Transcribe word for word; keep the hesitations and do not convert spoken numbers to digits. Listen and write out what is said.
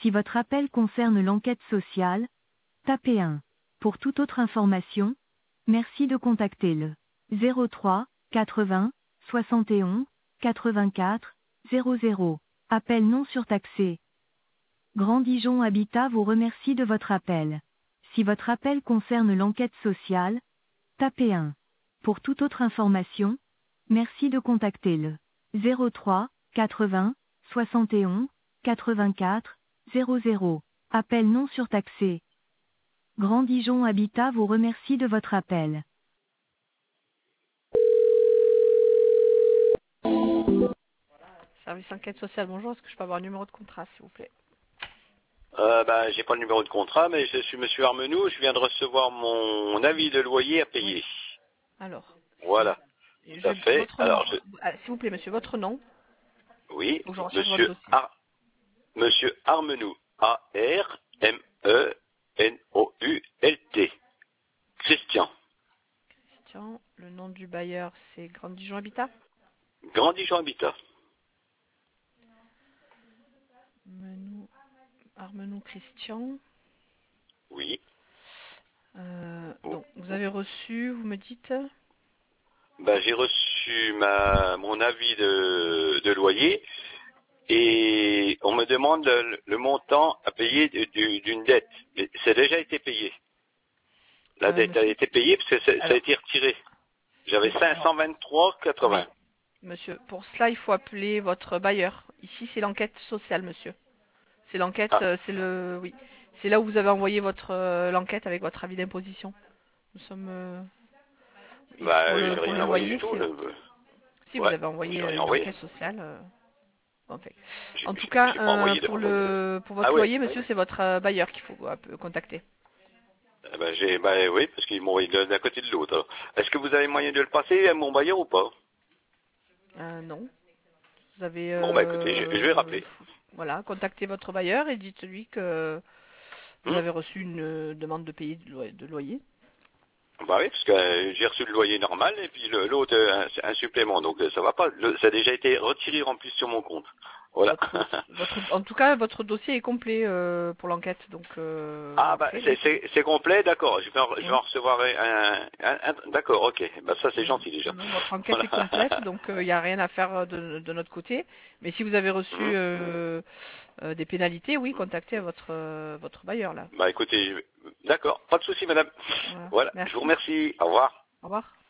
Si votre appel concerne l'enquête sociale, tapez un. Pour toute autre information, merci de contacter le zéro trois quatre-vingts soixante et onze quatre-vingt-quatre zéro zéro. Appel non surtaxé. Grand Dijon Habitat vous remercie de votre appel. Si votre appel concerne l'enquête sociale, tapez un. Pour toute autre information, merci de contacter le zéro trois quatre-vingts soixante et onze quatre-vingt-quatre zéro zéro. Appel non surtaxé. Grand Dijon Habitat vous remercie de votre appel. Service enquête sociale, bonjour, est-ce que je peux avoir un numéro de contrat, s'il vous plaît? Euh, ben, j'ai pas le numéro de contrat, mais je suis monsieur Armenou, je viens de recevoir mon avis de loyer à payer. Oui. Alors. Voilà. Je, Tout à fait. votre Alors, nom, je... ah, s'il vous plaît, monsieur, votre nom. Oui, Faut que je recherche votre monsieur, dossier. Ar... monsieur Armenou, A R M E N O U L T. Christian. Christian, le nom du bailleur, c'est Grand Dijon Habitat. Grand Dijon Habitat. Armenou, Armenou Christian. Oui. Euh, Oh. donc, vous avez reçu, vous me dites Ben, j'ai reçu ma, mon avis de, de loyer et on me demande le, le montant à payer d'une dette. C'est déjà été payé. La euh, dette monsieur, a été payée parce que ça, alors, ça a été retiré. J'avais cinq cent vingt-trois quatre-vingts. Oui, monsieur, pour cela, il faut appeler votre bailleur. Ici, c'est l'enquête sociale, monsieur. C'est l'enquête, Ah. euh, c'est le, oui, c'est là où vous avez envoyé votre euh, l'enquête avec votre avis d'imposition. Nous sommes euh, Bah, pour j'ai le, pour rien le envoyé loyer. du tout. C'est- Le... Si vous Ouais, avez envoyé j'ai rien une envoyé. enquête sociale. euh, en fait. J'ai En tout j'ai- cas, j'ai pas euh, envoyé de... pour le pour votre Ah oui. loyer, monsieur, c'est votre euh, bailleur qu'il faut euh, contacter. Eh ben, j'ai, ben oui, parce qu'ils m'ont envoyé de- d'un côté de l'autre. Est-ce que vous avez moyen de le passer à mon bailleur ou pas? Euh, non. Vous avez Bon, bah écoutez, je, je vais euh, rappeler. voilà, contactez votre bailleur et dites-lui que vous Hum avez reçu une euh, demande de payer de loyer. De loyer. Bah oui, parce que euh, j'ai reçu le loyer normal et puis le- l'autre euh, un, un supplément, donc euh, ça va pas. Le- ça a déjà été retiré en plus sur mon compte. Voilà. Votre, votre, en tout cas, votre dossier est complet euh, pour l'enquête, donc euh, Ah bah après, c'est c'est- c'est complet, d'accord. Je vais en, je vais oui. en recevoir un, un, un- d'accord, ok. Bah ça c'est gentil déjà. Non, votre enquête Voilà. est complète, donc il n'y a rien à faire de, de notre côté. Mais si vous avez reçu Hum. euh, euh, des pénalités, oui, contactez votre euh, votre bailleur là. Bah écoutez, je- d'accord, pas de souci madame. Voilà. Voilà, je vous Merci. remercie. Au revoir. Au revoir.